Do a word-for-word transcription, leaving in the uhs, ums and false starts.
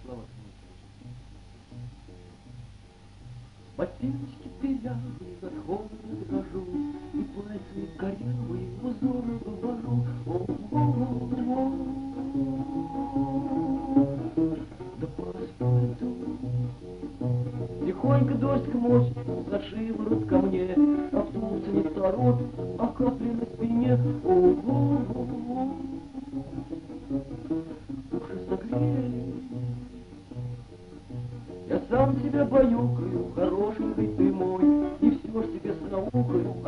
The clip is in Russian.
слова. По стеночке пилявой заходит захожу, и пальцами корявые узоры вывожу. О-о-о-о. Да по асфальту тихонько дождь мочит за шиворот ко мне, а в солнце не торопит, а капли на спине. О-о-о-о. Уши согрели, я сам себя баюкаю, хорошенький ты мой, и все ж тебе с наукою